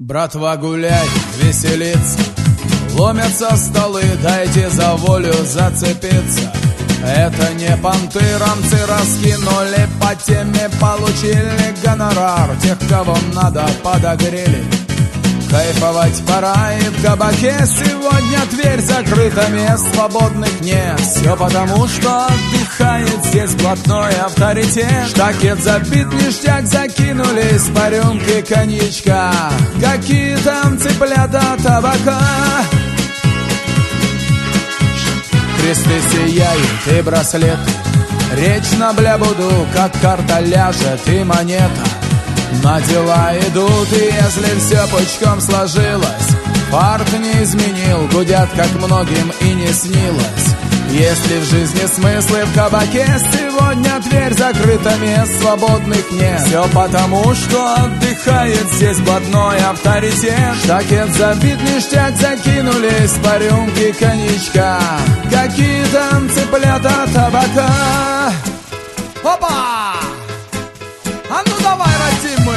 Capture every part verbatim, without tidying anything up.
Братва гуляй, веселится, ломятся столы, дайте за волю зацепиться. Это не понты, рамцы раскинули, по теме получили гонорар. Тех, кого надо, подогрели. Кайфовать пора, и в кабаке сегодня дверь закрыта, мест свободных нет. Все потому, что отдыхает здесь блатной авторитет. Штакет забит, ништяк закинулись по рюмке коньячка. Какие там цыплята табака? Кресты сияют и браслеты, речь на блябуду, как карта ляжет и монета. На дела идут, и если все пучком сложилось, фарт не изменил, гудят, как многим и не снилось. Если в жизни смыслы, в кабаке сегодня дверь закрыта, мест свободных нет. Все потому, что отдыхает здесь блатной авторитет. Штакет забит, ништяк закинулись по рюмке коньячка. Какие там цыплята табака? Опа! А ну давай, родимый!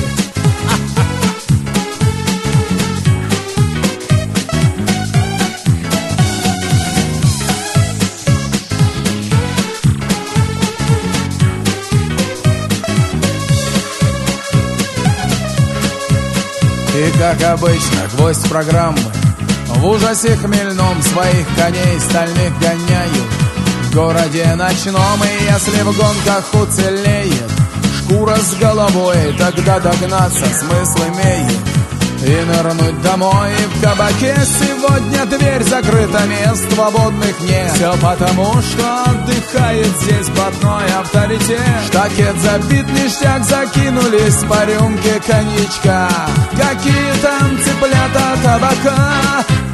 И как обычно, гвоздь программы в ужасе хмельном своих коней стальных гоняют. В городе ночном, и если в гонках уцелеет шкура с головой, тогда догнаться смысл имеет. И нырнуть домой, и в кабаке сегодня дверь закрыта, мест свободных нет. Все потому, что отдыхает здесь блатной авторитет. Штакет забит, ништяк закинулись по рюмке коньячка. Какие там цыплята табака?